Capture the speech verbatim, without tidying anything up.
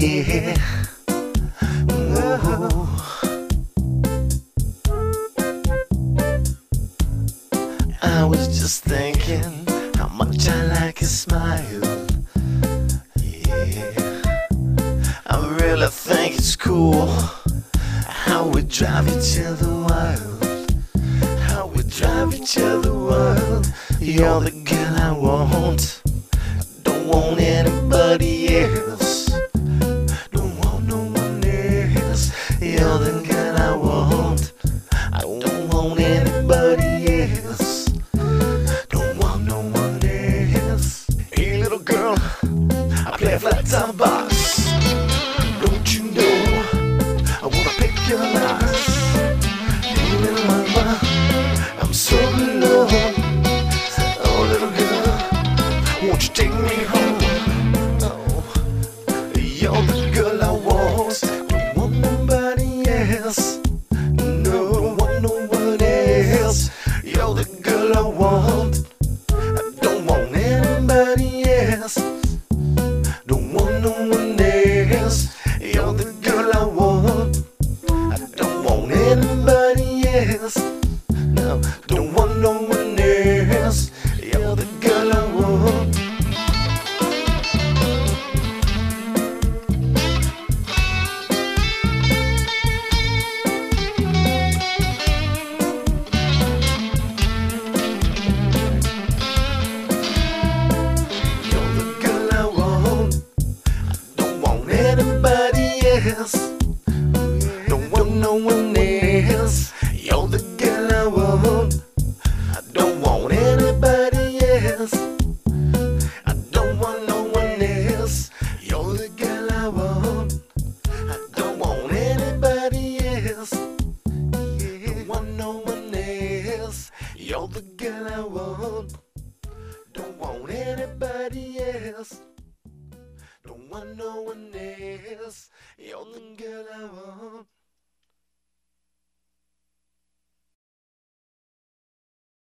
yeah. Ooh. I was just thinking how much I like your smile. Yeah, I really think it's cool how we drive each other wild. How we drive each other wild. You're the girl I want. Don't want anybody else. Don't want no one else. You're the girl I want. I don't want anybody else. Don't want no one else. Hey little girl, I play a flat top box. Don't you know I wanna pick your locks. Hey little mama, I'm so alone. Oh little girl, won't you take me home? Oh, you're the girl I want. Don't want nobody else. No, don't want no one else. You're the girl I want. I don't want anybody else. Don't want no one else. You're the girl I want. I don't want anybody else. No, don't want no one else. You're the girl I want. You're the girl I want. I don't want anybody else. Don't want no one else. You're the girl I want. I don't want anybody else. I don't want no one else. You're the girl I want. I don't want anybody else. Don't want no one else. You're the girl I want. Don't want anybody else. Don't want no one else.